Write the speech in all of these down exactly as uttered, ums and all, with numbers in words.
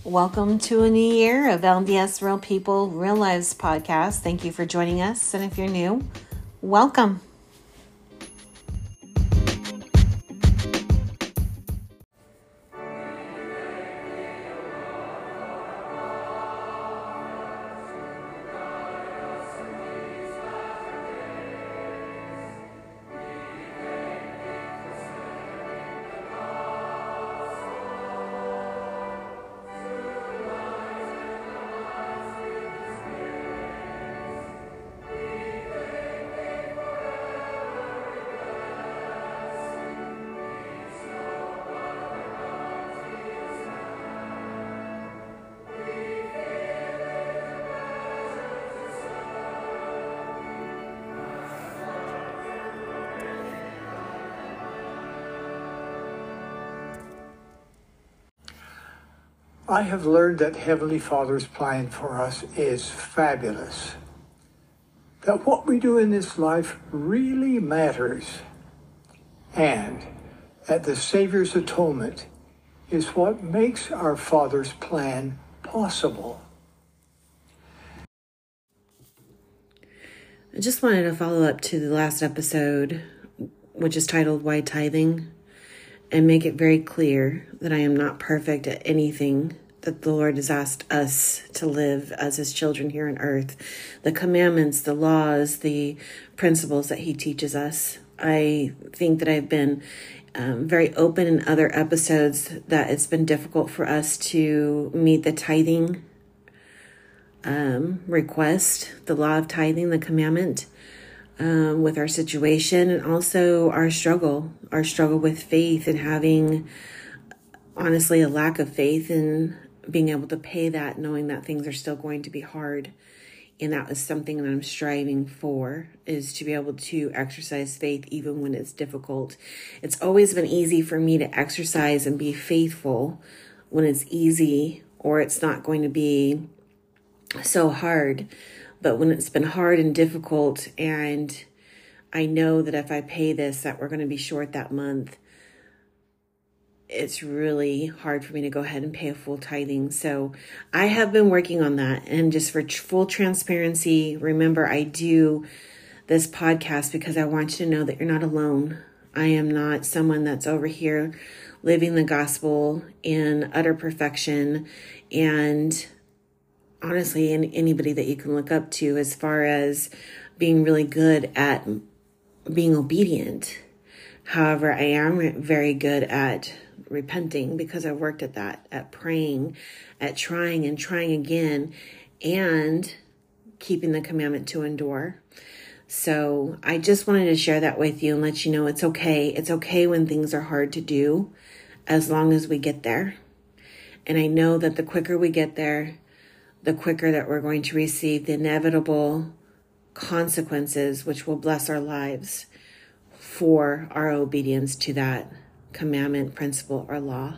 Welcome to a new year of L D S Real People, Real Lives podcast. Thank you for joining us. And if you're new, welcome. I have learned that Heavenly Father's plan for us is fabulous. That what we do in this life really matters. And that the Savior's atonement is what makes our Father's plan possible. I just wanted to follow up to the last episode, which is titled Why Tithing, and make it very clear that I am not perfect at anything that the Lord has asked us to live as His children here on earth. The commandments, the laws, the principles that He teaches us. I think that I've been um, very open in other episodes that it's been difficult for us to meet the tithing um, request, the law of tithing, the commandment. Um, with our situation and also our struggle, our struggle with faith and having, honestly, a lack of faith in being able to pay that, knowing that things are still going to be hard. And that is something that I'm striving for, is to be able to exercise faith even when it's difficult. It's always been easy for me to exercise and be faithful when it's easy or it's not going to be so hard. But when it's been hard and difficult, and I know that if I pay this, that we're going to be short that month, it's really hard for me to go ahead and pay a full tithing. So I have been working on that. And just for full transparency, remember, I do this podcast because I want you to know that you're not alone. I am not someone that's over here living the gospel in utter perfection and honestly, and anybody that you can look up to as far as being really good at being obedient. However, I am very good at repenting because I worked at that, at praying, at trying and trying again, and keeping the commandment to endure. So I just wanted to share that with you and let you know it's okay. It's okay when things are hard to do, as long as we get there. And I know that the quicker we get there, the quicker that we're going to receive the inevitable consequences, which will bless our lives for our obedience to that commandment, principle, or law.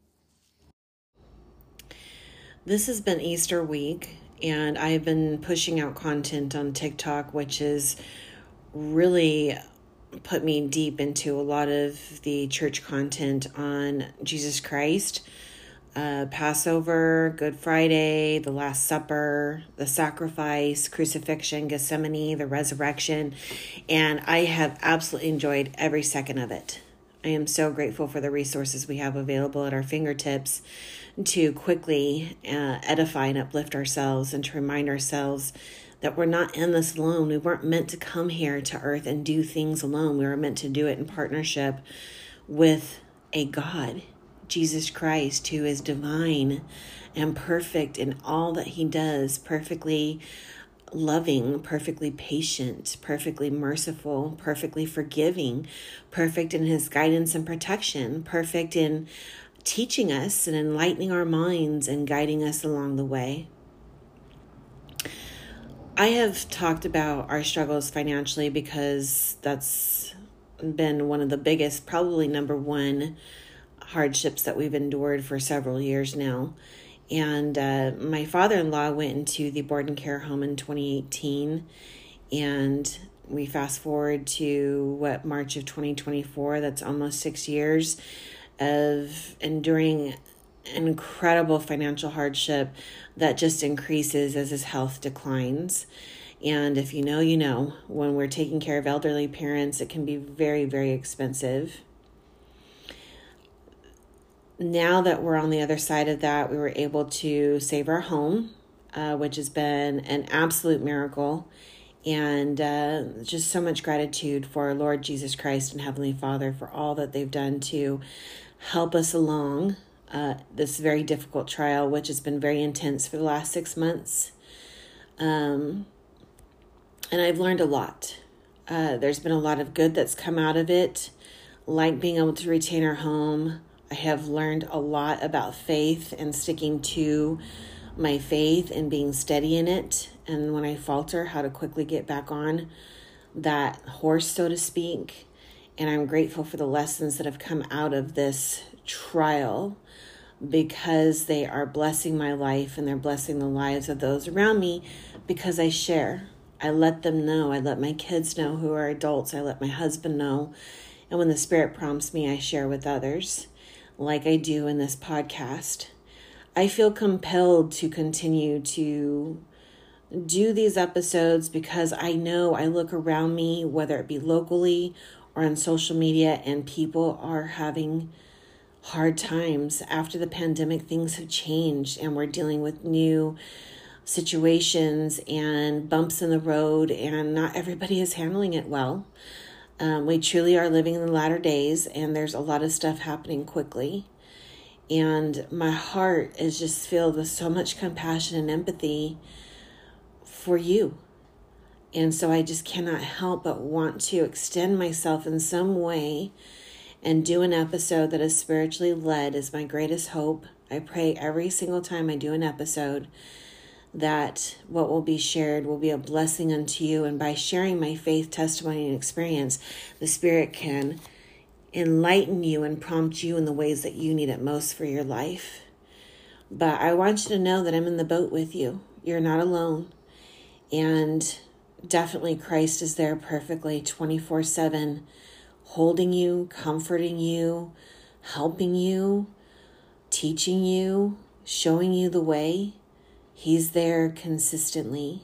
This has been Easter week, and I have been pushing out content on TikTok, which has really put me deep into a lot of the church content on Jesus Christ. Uh, Passover, Good Friday, the Last Supper, the sacrifice, crucifixion, Gethsemane, the resurrection, and I have absolutely enjoyed every second of it. I am so grateful for the resources we have available at our fingertips to quickly uh, edify and uplift ourselves and to remind ourselves that we're not in this alone. We weren't meant to come here to earth and do things alone. We were meant to do it in partnership with a God, Jesus Christ, who is divine and perfect in all that He does, perfectly loving, perfectly patient, perfectly merciful, perfectly forgiving, perfect in His guidance and protection, perfect in teaching us and enlightening our minds and guiding us along the way. I have talked about our struggles financially because that's been one of the biggest, probably number one, hardships that we've endured for several years now. And uh, my father-in-law went into the board and care home in twenty eighteen, and we fast forward to what, March of twenty twenty-four. That's almost six years of enduring incredible financial hardship that just increases as his health declines. And if you know, you know, when we're taking care of elderly parents, it can be very, very expensive. Now that we're on the other side of that, we were able to save our home, uh, which has been an absolute miracle. And uh, just so much gratitude for our Lord Jesus Christ and Heavenly Father for all that they've done to help us along uh, this very difficult trial, which has been very intense for the last six months. Um, and I've learned a lot. Uh, there's been a lot of good that's come out of it, like being able to retain our home. I have learned a lot about faith and sticking to my faith and being steady in it. And when I falter, how to quickly get back on that horse, so to speak. And I'm grateful for the lessons that have come out of this trial, because they are blessing my life and they're blessing the lives of those around me, because I share. I let them know. I let my kids know who are adults. I let my husband know. And when the Spirit prompts me, I share with others, like I do in this podcast. I feel compelled to continue to do these episodes because I know I look around me, whether it be locally or on social media, and people are having hard times. After the pandemic, things have changed and we're dealing with new situations and bumps in the road, and not everybody is handling it well. Um, we truly are living in the latter days, and there's a lot of stuff happening quickly. And my heart is just filled with so much compassion and empathy for you. And so I just cannot help but want to extend myself in some way and do an episode that is spiritually led is my greatest hope. I pray every single time I do an episode that what will be shared will be a blessing unto you. And by sharing my faith, testimony, and experience, the Spirit can enlighten you and prompt you in the ways that you need it most for your life. But I want you to know that I'm in the boat with you. You're not alone. And definitely Christ is there perfectly twenty-four seven, holding you, comforting you, helping you, teaching you, showing you the way. He's there consistently.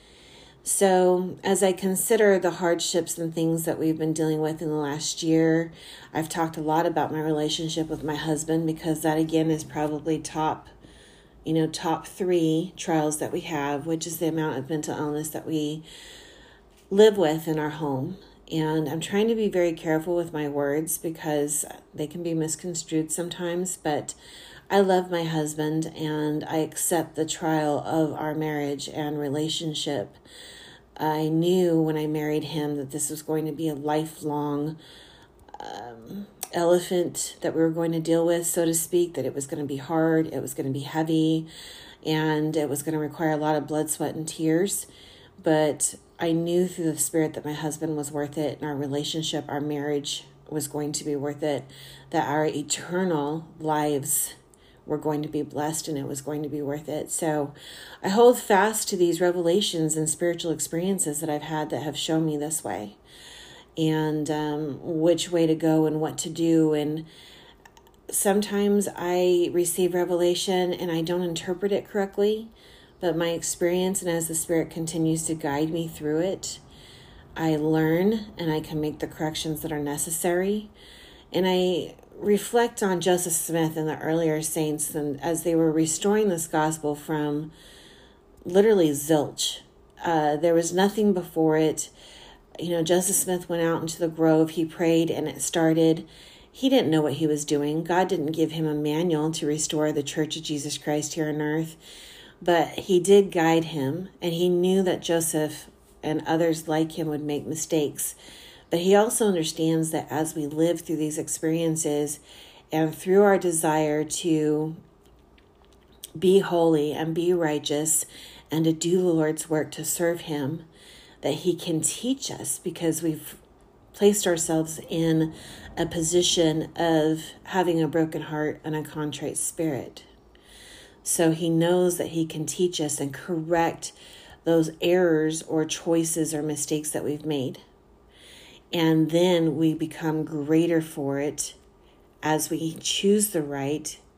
So as I consider the hardships and things that we've been dealing with in the last year, I've talked a lot about my relationship with my husband, because that again is probably top, you know, top three trials that we have, which is the amount of mental illness that we live with in our home. And I'm trying to be very careful with my words because they can be misconstrued sometimes, but I love my husband and I accept the trial of our marriage and relationship. I knew when I married him that this was going to be a lifelong um, elephant that we were going to deal with, so to speak, that it was going to be hard, it was going to be heavy, and it was going to require a lot of blood, sweat, and tears. But I knew through the Spirit that my husband was worth it, and our relationship, our marriage was going to be worth it, that our eternal lives were going to be blessed and it was going to be worth it. So I hold fast to these revelations and spiritual experiences that I've had that have shown me this way, and um, which way to go and what to do. And sometimes I receive revelation and I don't interpret it correctly, but my experience, and as the Spirit continues to guide me through it, I learn and I can make the corrections that are necessary. And I reflect on Joseph Smith and the earlier saints, and as they were restoring this gospel from literally zilch. Uh, there was nothing before it. You know, Joseph Smith went out into the grove, he prayed, and it started. He didn't know what he was doing. God didn't give him a manual to restore the Church of Jesus Christ here on earth, but he did guide him, and he knew that Joseph and others like him would make mistakes. But he also understands that as we live through these experiences and through our desire to be holy and be righteous and to do the Lord's work to serve him, that he can teach us, because we've placed ourselves in a position of having a broken heart and a contrite spirit. So he knows that he can teach us and correct those errors or choices or mistakes that we've made. And then we become greater for it as we choose the right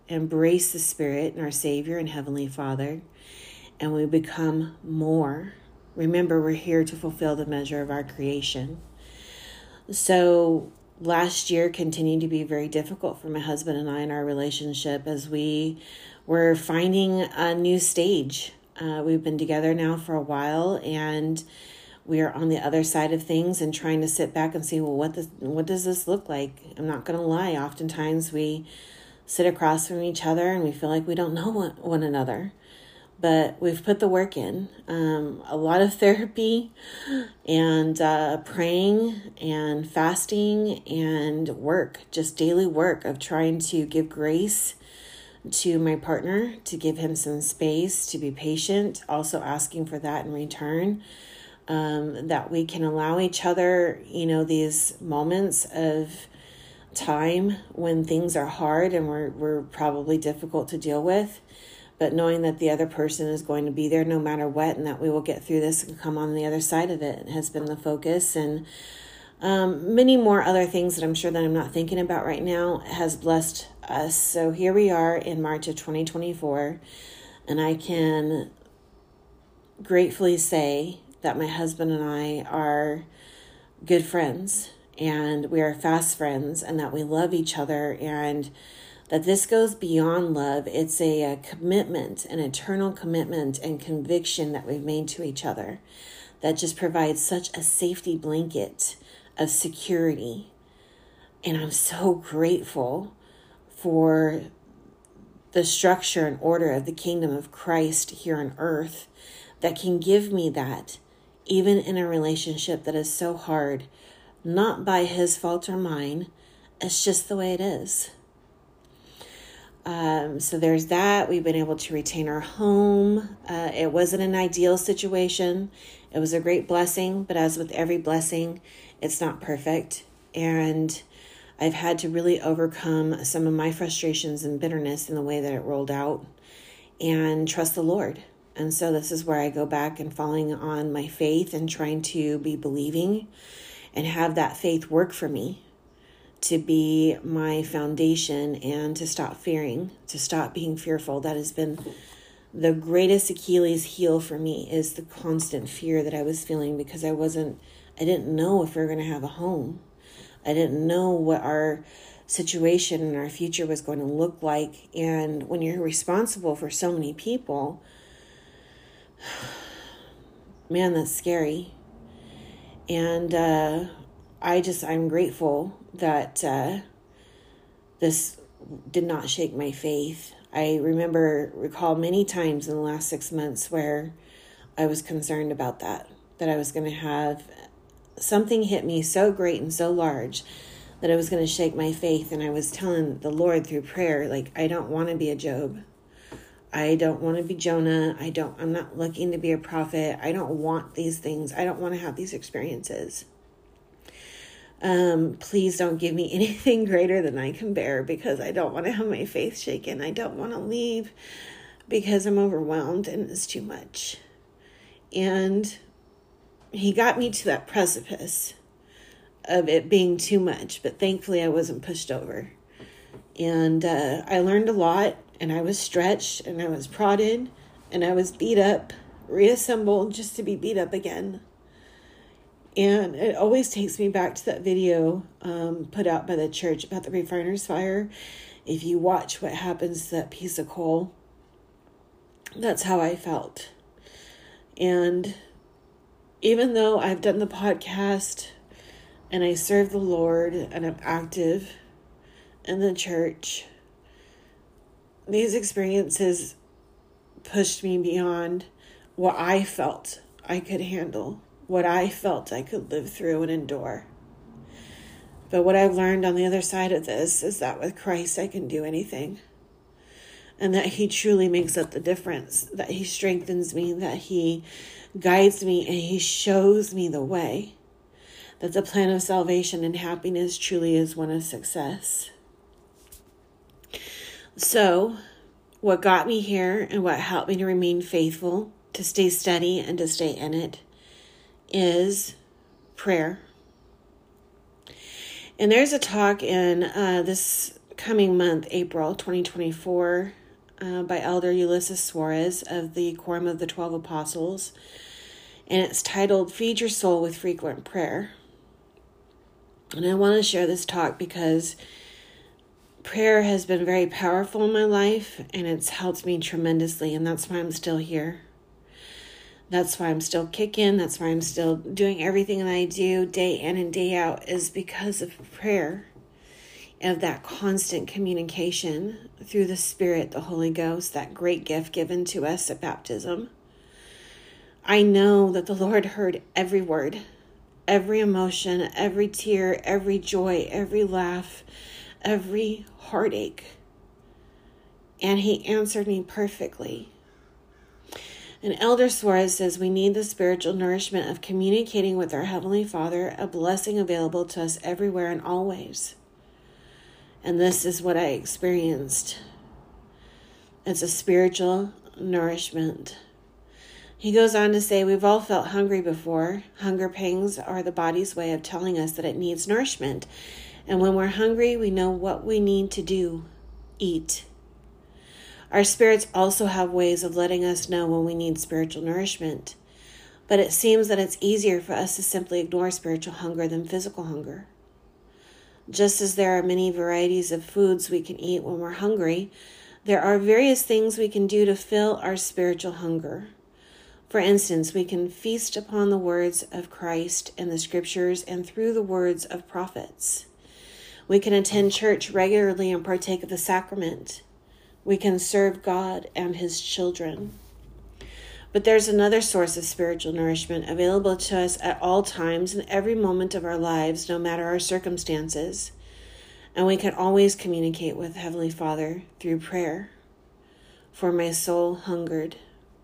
embrace the Spirit and our Savior and Heavenly Father, and we become more. Remember, we're here to fulfill the measure of our creation. So last year continued to be very difficult for my husband and I in our relationship as we were finding a new stage. Uh, we've been together now for a while, and we are on the other side of things and trying to sit back and see, well, what this, what does this look like? I'm not going to lie. Oftentimes we sit across from each other and we feel like we don't know one, one another. But we've put the work in, um, a lot of therapy and uh, praying and fasting and work, just daily work of trying to give grace to my partner, to give him some space, to be patient, also asking for that in return, um, that we can allow each other, you know, these moments of time when things are hard and we're, we're probably difficult to deal with. But knowing that the other person is going to be there no matter what, and that we will get through this and come on the other side of it has been the focus. And um, many more other things that I'm sure that I'm not thinking about right now has blessed us. So here we are in March of twenty twenty-four, and I can gratefully say that my husband and I are good friends, and we are fast friends, and that we love each other, and that this goes beyond love. It's a, a commitment, an eternal commitment and conviction that we've made to each other that just provides such a safety blanket of security. And I'm so grateful for the structure and order of the kingdom of Christ here on earth that can give me that, even in a relationship that is so hard, not by his fault or mine. It's just the way it is. Um, so there's that. We've been able to retain our home. Uh, it wasn't an ideal situation. It was a great blessing, but as with every blessing, it's not perfect. And I've had to really overcome some of my frustrations and bitterness in the way that it rolled out and trust the Lord. And so this is where I go back and falling on my faith and trying to be believing and have that faith work for me, to be my foundation and to stop fearing, to stop being fearful. That has been the greatest Achilles heel for me, is the constant fear that I was feeling because I wasn't, I didn't know if we were going to have a home. I didn't know what our situation and our future was going to look like. And when you're responsible for so many people, man, that's scary. And uh, I just, I'm grateful that uh, this did not shake my faith. I remember, recall many times in the last six months where I was concerned about that, that I was going to have something hit me so great and so large that it was going to shake my faith. And I was telling the Lord through prayer, like, I don't want to be a Job. I don't want to be Jonah. I don't, I'm not looking to be a prophet. I don't want these things. I don't want to have these experiences. Um, please don't give me anything greater than I can bear, because I don't want to have my faith shaken. I don't want to leave because I'm overwhelmed and it's too much. And he got me to that precipice of it being too much, but thankfully I wasn't pushed over. And uh, I learned a lot, and I was stretched, and I was prodded, and I was beat up, reassembled just to be beat up again. And it always takes me back to that video um, put out by the church about the refiner's fire. If you watch what happens to that piece of coal, that's how I felt. And even though I've done the podcast and I serve the Lord and I'm active in the church, these experiences pushed me beyond what I felt I could handle, what I felt I could live through and endure. But what I've learned on the other side of this is that with Christ, I can do anything. And that he truly makes up the difference, that he strengthens me, that he guides me, and he shows me the way. That the plan of salvation and happiness truly is one of success. So, what got me here and what helped me to remain faithful, to stay steady and to stay in it, is prayer. And there's a talk in uh, this coming month, April twenty twenty-four, uh, by Elder Ulysses Suarez of the Quorum of the Twelve Apostles. And it's titled, Feed Your Soul with Frequent Prayer. And I want to share this talk because prayer has been very powerful in my life, and it's helped me tremendously, and that's why I'm still here. That's why I'm still kicking. That's why I'm still doing everything that I do day in and day out, is because of prayer, of that constant communication through the Spirit, the Holy Ghost, that great gift given to us at baptism. I know that the Lord heard every word, every emotion, every tear, every joy, every laugh, every heartache, and He answered me perfectly. And Elder Suarez says we need the spiritual nourishment of communicating with our Heavenly Father, a blessing available to us everywhere and always. And this is what I experienced. It's a spiritual nourishment. He goes on to say, we've all felt hungry before. Hunger pangs are the body's way of telling us that it needs nourishment. And when we're hungry, we know what we need to do. Eat. Our spirits also have ways of letting us know when we need spiritual nourishment. But it seems that it's easier for us to simply ignore spiritual hunger than physical hunger. Just as there are many varieties of foods we can eat when we're hungry, there are various things we can do to fill our spiritual hunger. For instance, we can feast upon the words of Christ in the scriptures and through the words of prophets. We can attend church regularly and partake of the sacrament. We can serve God and His children. But there's another source of spiritual nourishment available to us at all times in every moment of our lives, no matter our circumstances. And we can always communicate with Heavenly Father through prayer. For my soul hungered.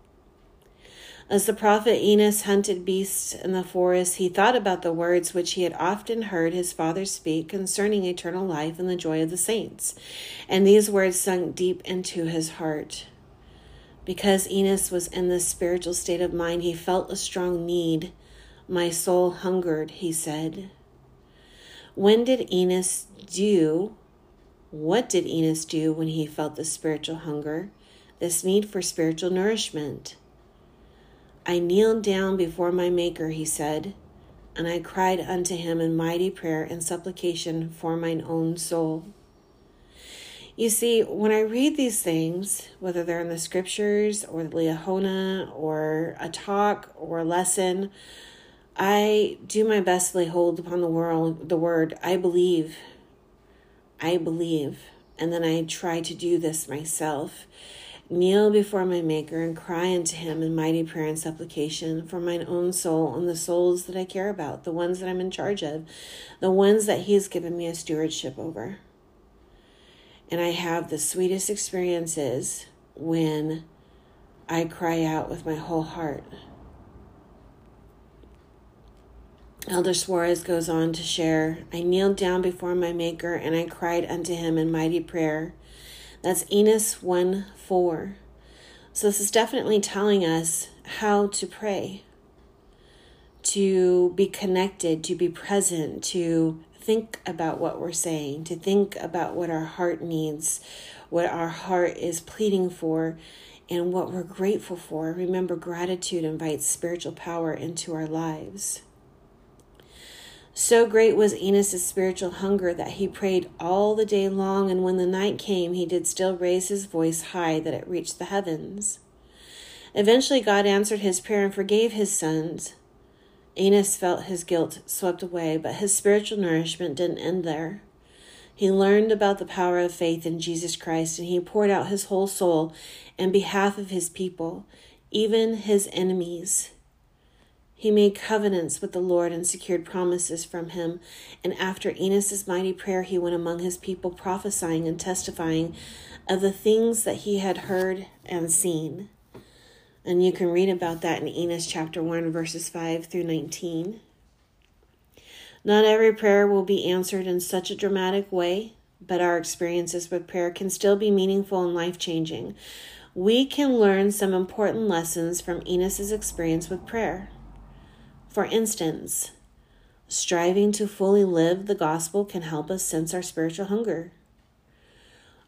As the prophet Enos hunted beasts in the forest, he thought about the words which he had often heard his father speak concerning eternal life and the joy of the saints. And these words sunk deep into his heart. Because Enos was in this spiritual state of mind, he felt a strong need. My soul hungered, he said. When did Enos do? What did Enos do when he felt the spiritual hunger, this need for spiritual nourishment? I kneeled down before my Maker, he said, and I cried unto Him in mighty prayer and supplication for mine own soul. You see, when I read these things, whether they're in the scriptures or the Liahona or a talk or a lesson, I do my best to lay hold upon the world, the word, I believe, I believe, and then I try to do this myself. Kneel before my Maker and cry unto Him in mighty prayer and supplication for mine own soul and the souls that I care about, the ones that I'm in charge of, the ones that He has given me a stewardship over. And I have the sweetest experiences when I cry out with my whole heart. Elder Suarez goes on to share, I kneeled down before my Maker and I cried unto Him in mighty prayer. That's Enos one four. So this is definitely telling us how to pray, to be connected, to be present, to think about what we're saying, to think about what our heart needs, what our heart is pleading for, and what we're grateful for. Remember, gratitude invites spiritual power into our lives. So great was Enos' spiritual hunger that he prayed all the day long, and when the night came, he did still raise his voice high that it reached the heavens. Eventually, God answered his prayer and forgave his sins. Enos felt his guilt swept away, but his spiritual nourishment didn't end there. He learned about the power of faith in Jesus Christ, and he poured out his whole soul in behalf of his people, even his enemies. He made covenants with the Lord and secured promises from Him. And after Enos' mighty prayer, he went among his people prophesying and testifying of the things that he had heard and seen. And you can read about that in Enos chapter one, verses five through nineteen. Not every prayer will be answered in such a dramatic way, but our experiences with prayer can still be meaningful and life-changing. We can learn some important lessons from Enos' experience with prayer. For instance, striving to fully live the gospel can help us sense our spiritual hunger.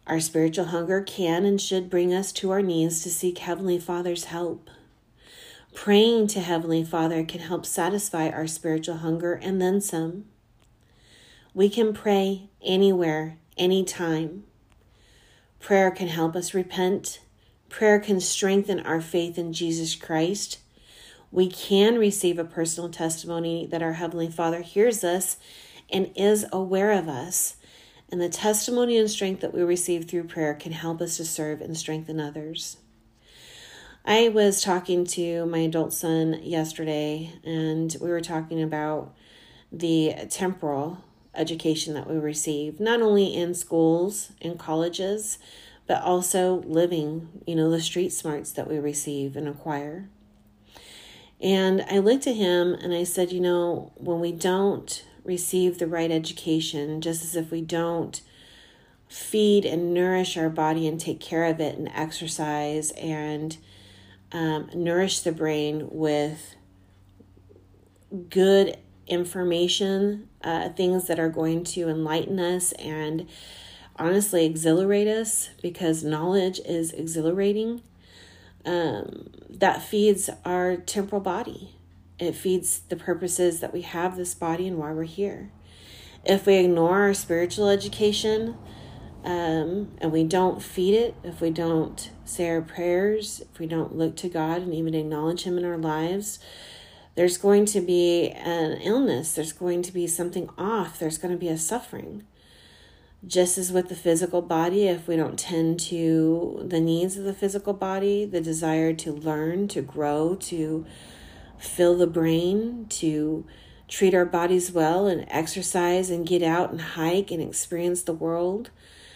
Our spiritual hunger can and should bring us to our knees to seek Heavenly Father's help. Praying to Heavenly Father can help satisfy our spiritual hunger and then some. We can pray anywhere, anytime. Prayer can help us repent. Prayer can strengthen our faith in Jesus Christ. We can receive a personal testimony that our Heavenly Father hears us and is aware of us. And the testimony and strength that we receive through prayer can help us to serve and strengthen others. I was talking to my adult son yesterday, and we were talking about the temporal education that we receive, not only in schools and colleges, but also living, you know, the street smarts that we receive and acquire. And I looked at him and I said, you know, when we don't receive the right education, just as if we don't feed and nourish our body and take care of it and exercise and um, nourish the brain with good information, uh, things that are going to enlighten us and honestly exhilarate us, because knowledge is exhilarating. Um, that feeds our temporal body. It feeds the purposes that we have this body and why we're here. If we ignore our spiritual education um, and we don't feed it, if we don't say our prayers, if we don't look to God and even acknowledge Him in our lives, there's going to be an illness. There's going to be something off. There's going to be a suffering. Just as with the physical body, if we don't tend to the needs of the physical body, the desire to learn, to grow, to fill the brain, to treat our bodies well and exercise and get out and hike and experience the world,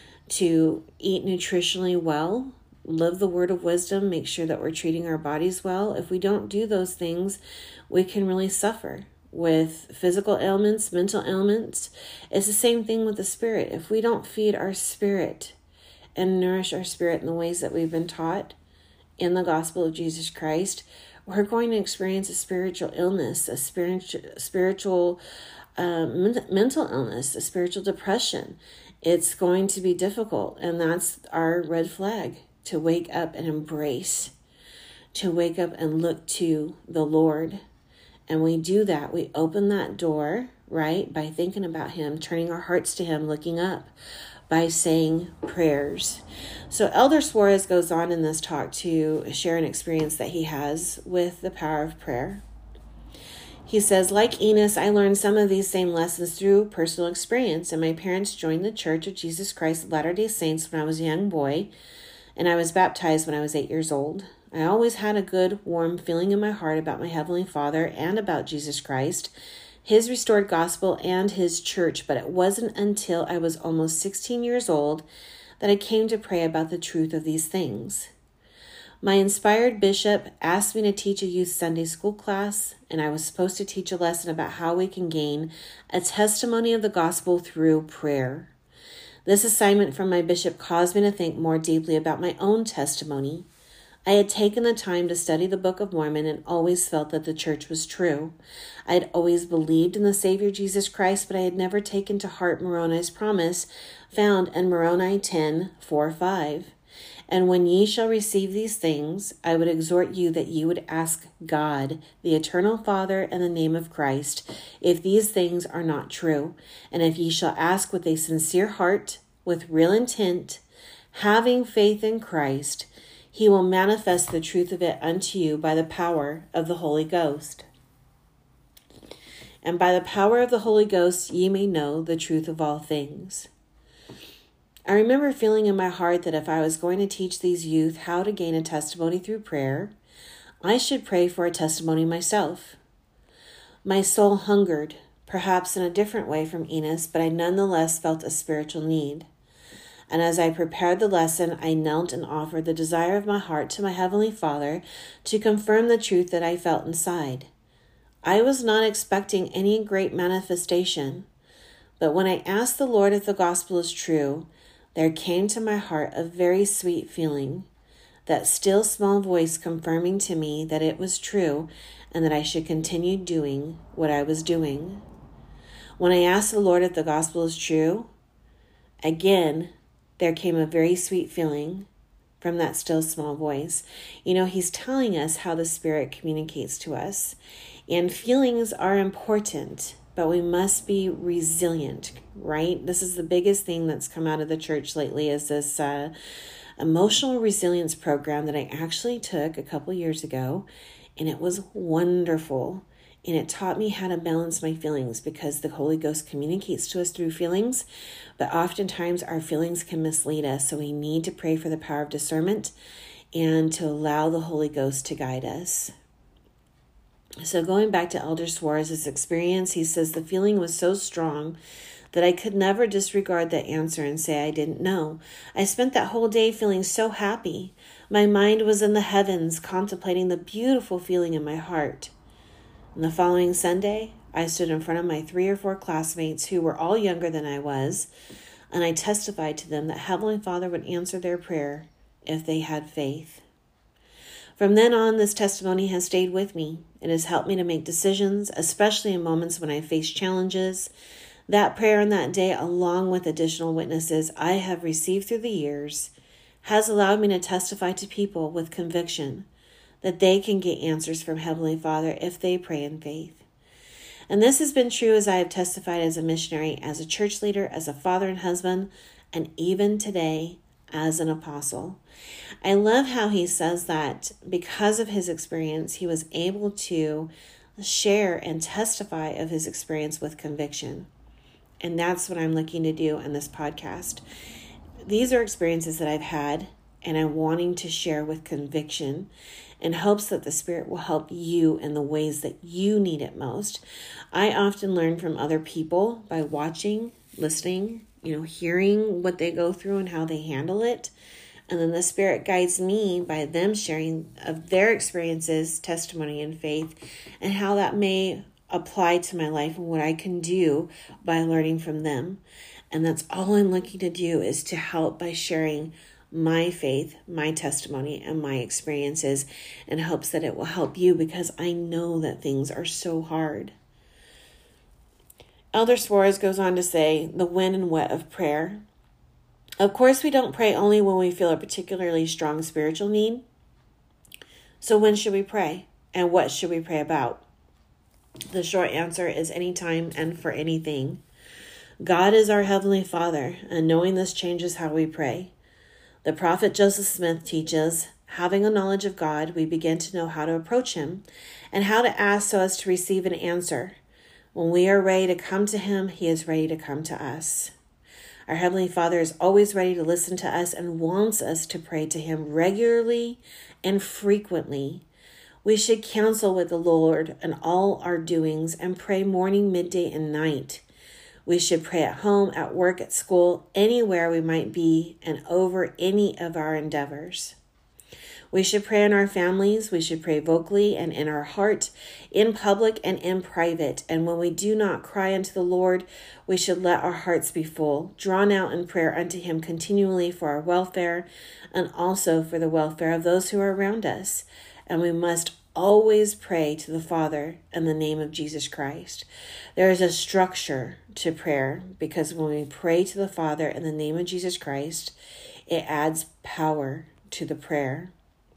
to eat nutritionally well, live the word of wisdom, make sure that we're treating our bodies well. If we don't do those things, we can really suffer with physical ailments, mental ailments. It's the same thing with the spirit. If we don't feed our spirit and nourish our spirit in the ways that we've been taught in the gospel of Jesus Christ, we're going to experience a spiritual illness, a spiritual, spiritual um, mental illness, a spiritual depression. It's going to be difficult, and that's our red flag to wake up and embrace, to wake up and look to the Lord. And we do that. We open that door, right, by thinking about Him, turning our hearts to Him, looking up, by saying prayers. So Elder Suarez goes on in this talk to share an experience that he has with the power of prayer. He says, like Enos, I learned some of these same lessons through personal experience, and my parents joined the Church of Jesus Christ of Latter-day Saints when I was a young boy, and I was baptized when I was eight years old. I always had a good, warm feeling in my heart about my Heavenly Father and about Jesus Christ, His restored gospel, and His church, but it wasn't until I was almost sixteen years old that I came to pray about the truth of these things. My inspired bishop asked me to teach a youth Sunday school class, and I was supposed to teach a lesson about how we can gain a testimony of the gospel through prayer. This assignment from my bishop caused me to think more deeply about my own testimony. I had taken the time to study the Book of Mormon and always felt that the church was true. I had always believed in the Savior Jesus Christ, but I had never taken to heart Moroni's promise found in Moroni ten, four, five. And when ye shall receive these things, I would exhort you that ye would ask God, the eternal Father, in the name of Christ, if these things are not true. And if ye shall ask with a sincere heart, with real intent, having faith in Christ, He will manifest the truth of it unto you by the power of the Holy Ghost. And by the power of the Holy Ghost ye may know the truth of all things. I remember feeling in my heart that if I was going to teach these youth how to gain a testimony through prayer, I should pray for a testimony myself. My soul hungered, perhaps in a different way from Enos, but I nonetheless felt a spiritual need. And as I prepared the lesson, I knelt and offered the desire of my heart to my Heavenly Father to confirm the truth that I felt inside. I was not expecting any great manifestation, but when I asked the Lord if the gospel is true, there came to my heart a very sweet feeling, that still small voice confirming to me that it was true and that I should continue doing what I was doing. When I asked the Lord if the gospel is true, again, there came a very sweet feeling from that still small voice. You know, he's telling us how the Spirit communicates to us. And feelings are important, but we must be resilient, right? This is the biggest thing that's come out of the church lately, is this uh, emotional resilience program that I actually took a couple years ago. And it was wonderful. And it taught me how to balance my feelings, because the Holy Ghost communicates to us through feelings, but oftentimes our feelings can mislead us. So we need to pray for the power of discernment and to allow the Holy Ghost to guide us. So going back to Elder Suarez's experience, he says, the feeling was so strong that I could never disregard the answer and say I didn't know. I spent that whole day feeling so happy. My mind was in the heavens, contemplating the beautiful feeling in my heart. And the following Sunday, I stood in front of my three or four classmates who were all younger than I was, and I testified to them that Heavenly Father would answer their prayer if they had faith. From then on, this testimony has stayed with me. It has helped me to make decisions, especially in moments when I face challenges. That prayer on that day, along with additional witnesses I have received through the years, has allowed me to testify to people with conviction that they can get answers from Heavenly Father if they pray in faith. And this has been true as I have testified as a missionary, as a church leader, as a father and husband, and even today as an apostle. I love how he says that because of his experience, he was able to share and testify of his experience with conviction. And that's what I'm looking to do in this podcast. These are experiences that I've had, and I'm wanting to share with conviction, in hopes that the Spirit will help you in the ways that you need it most. I often learn from other people by watching, listening, you know, hearing what they go through and how they handle it. And then the Spirit guides me by them sharing of their experiences, testimony, and faith, and how that may apply to my life and what I can do by learning from them. And that's all I'm looking to do, is to help by sharing my faith, my testimony, and my experiences, in hopes that it will help you, because I know that things are so hard. Elder Suarez goes on to say, the when and what of prayer. Of course, we don't pray only when we feel a particularly strong spiritual need. So when should we pray? And what should we pray about? The short answer is anytime and for anything. God is our Heavenly Father, and knowing this changes how we pray. The prophet Joseph Smith teaches, having a knowledge of God, we begin to know how to approach Him and how to ask so as to receive an answer. When we are ready to come to Him, He is ready to come to us. Our Heavenly Father is always ready to listen to us and wants us to pray to Him regularly and frequently. We should counsel with the Lord in all our doings and pray morning, midday, and night. We should pray at home, at work, at school, anywhere we might be, and over any of our endeavors. We should pray in our families. We should pray vocally and in our heart, in public and in private. And when we do not cry unto the Lord, we should let our hearts be full, drawn out in prayer unto Him continually for our welfare, and also for the welfare of those who are around us. And we must always pray to the Father in the name of Jesus Christ. There is a structure to prayer, because when we pray to the Father in the name of Jesus Christ, it adds power to the prayer.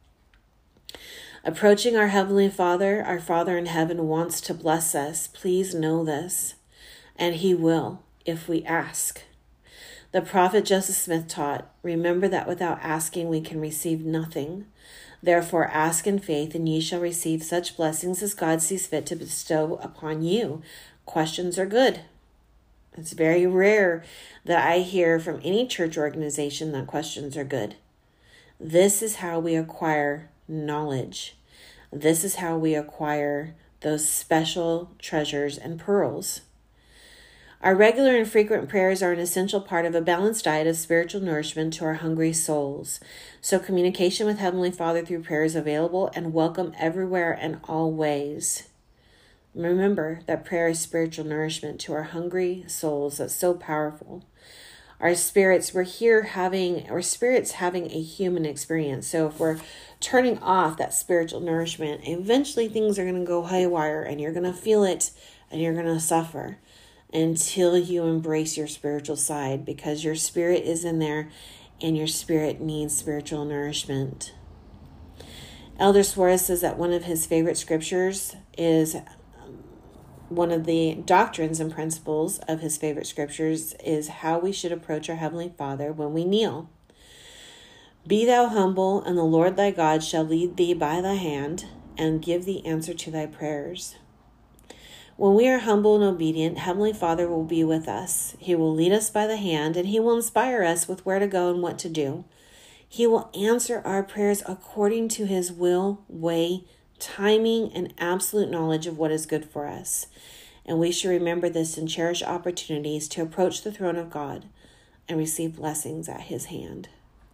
Approaching our Heavenly Father, our Father in heaven wants to bless us. Please know this, and He will if we ask. The prophet Joseph Smith taught, remember that without asking we can receive nothing. Therefore ask in faith, and ye shall receive such blessings as God sees fit to bestow upon you. Questions are good. It's very rare that I hear from any church organization that questions are good. This is how we acquire knowledge. This is how we acquire those special treasures and pearls. Our regular and frequent prayers are an essential part of a balanced diet of spiritual nourishment to our hungry souls. So communication with Heavenly Father through prayer is available and welcome everywhere and all ways. Remember that prayer is spiritual nourishment to our hungry souls. That's so powerful. Our spirits, we're here having, our spirits having a human experience. So if we're turning off that spiritual nourishment, eventually things are going to go haywire and you're going to feel it and you're going to suffer. until you embrace your spiritual side, because your spirit is in there and your spirit needs spiritual nourishment. Elder Suarez says that one of his favorite scriptures is one of the doctrines and principles of his favorite scriptures is how we should approach our Heavenly Father when we kneel. Be thou humble, and the Lord thy God shall lead thee by the hand and give thee answer to thy prayers. When we are humble and obedient, Heavenly Father will be with us. He will lead us by the hand, and he will inspire us with where to go and what to do. He will answer our prayers according to his will, way, timing, and absolute knowledge of what is good for us. And we should remember this and cherish opportunities to approach the throne of God and receive blessings at his hand.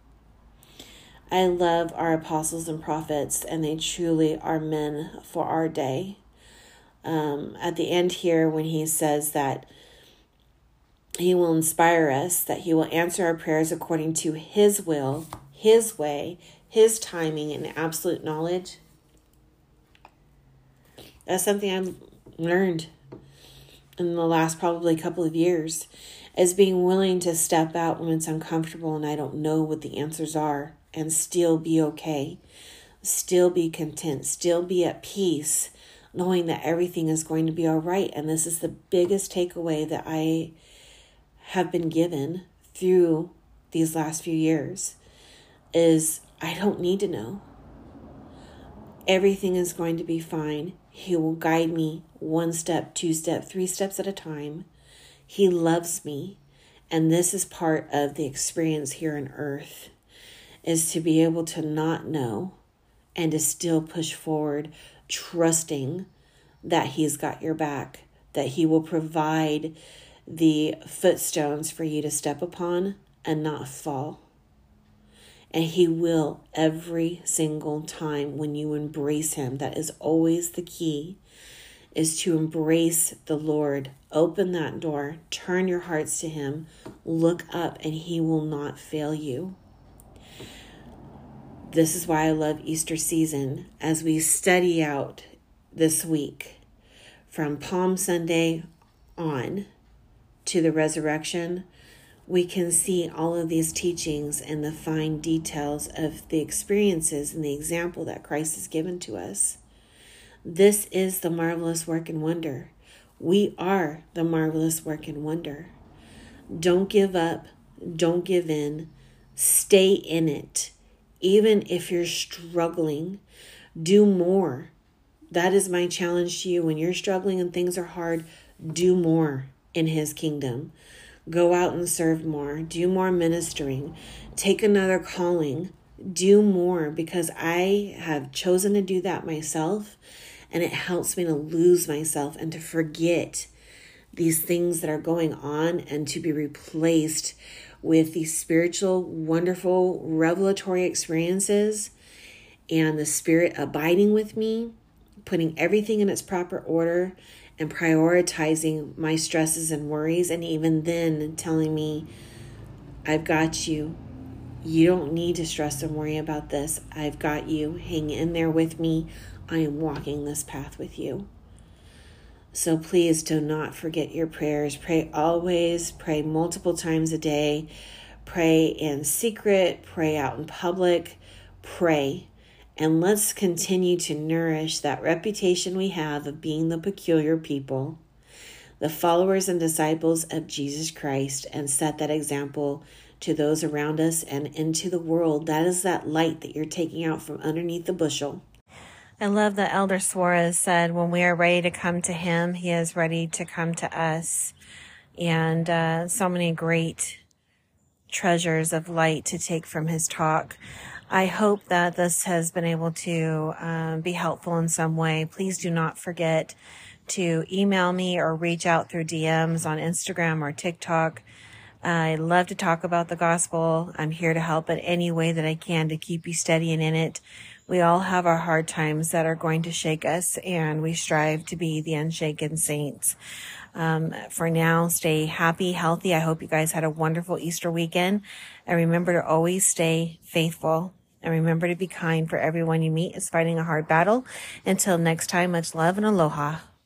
I love our apostles and prophets, and they truly are men for our day. Um, at the end here, when he says that he will inspire us, that he will answer our prayers according to his will, his way, his timing, and absolute knowledge. That's something I've learned in the last probably couple of years, is being willing to step out when it's uncomfortable and I don't know what the answers are, and still be okay, still be content, still be at peace, knowing that everything is going to be all right. And this is the biggest takeaway that I have been given through these last few years, is I don't need to know. Everything is going to be fine. He will guide me one step, two steps, three steps at a time. He loves me. And this is part of the experience here on earth, is to be able to not know and to still push forward, trusting that he's got your back, that he will provide the footstones for you to step upon and not fall. And he will every single time when you embrace him. That is always the key, is to embrace the Lord. Open that door, turn your hearts to him, look up, and he will not fail you. This is why I love Easter season. As we study out this week, from Palm Sunday on to the resurrection, we can see all of these teachings and the fine details of the experiences and the example that Christ has given to us. This is the marvelous work and wonder. We are the marvelous work and wonder. Don't give up. Don't give in. Stay in it. Even if you're struggling, do more. That is my challenge to you. When you're struggling and things are hard, do more in his kingdom. Go out and serve more. Do more ministering. Take another calling. Do more, because I have chosen to do that myself, and it helps me to lose myself and to forget these things that are going on and to be replaced with these spiritual, wonderful, revelatory experiences and the Spirit abiding with me, putting everything in its proper order and prioritizing my stresses and worries, and even then telling me, I've got you. You don't need to stress and worry about this. I've got you. Hang in there with me. I am walking this path with you. So please do not forget your prayers. Pray always. Pray multiple times a day. Pray in secret. Pray out in public. Pray. And let's continue to nourish that reputation we have of being the peculiar people, the followers and disciples of Jesus Christ, and set that example to those around us and into the world. That is that light that you're taking out from underneath the bushel. I love that Elder Suarez said, when we are ready to come to him, he is ready to come to us. And uh, so many great treasures of light to take from his talk. I hope that this has been able to um, be helpful in some way. Please do not forget to email me or reach out through D Ms on Instagram or TikTok. I love to talk about the gospel. I'm here to help in any way that I can to keep you studying in it. We all have our hard times that are going to shake us, and we strive to be the unshaken saints. Um, for now, stay happy, healthy. I hope you guys had a wonderful Easter weekend. And remember to always stay faithful. And remember to be kind, for everyone you meet is fighting a hard battle. Until next time, much love and aloha.